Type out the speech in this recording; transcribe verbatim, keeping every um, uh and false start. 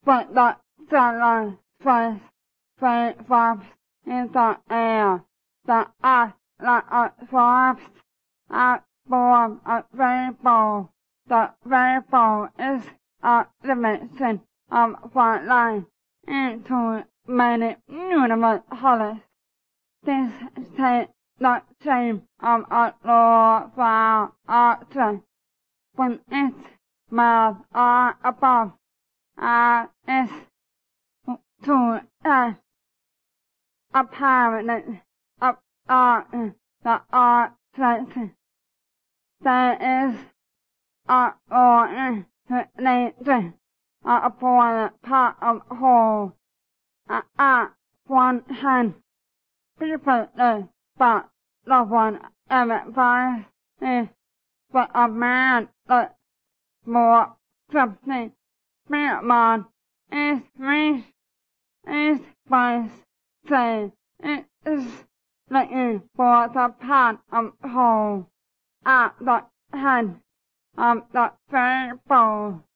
but the sunlight first flames in the air. The earth like a swamp out form a rainbow. The rainbow is a dimension of sunlight into many universe colors. This takes the shape of a low flower archer, when its mouth are above, and its two ends apparently up on the arch. There is a order to nature upon the part of whole, at one hand. People know, but no one ever finds it. But a man that more something. Man is rich, is wise, say it is looking for the part of whole at the head of the very bowl.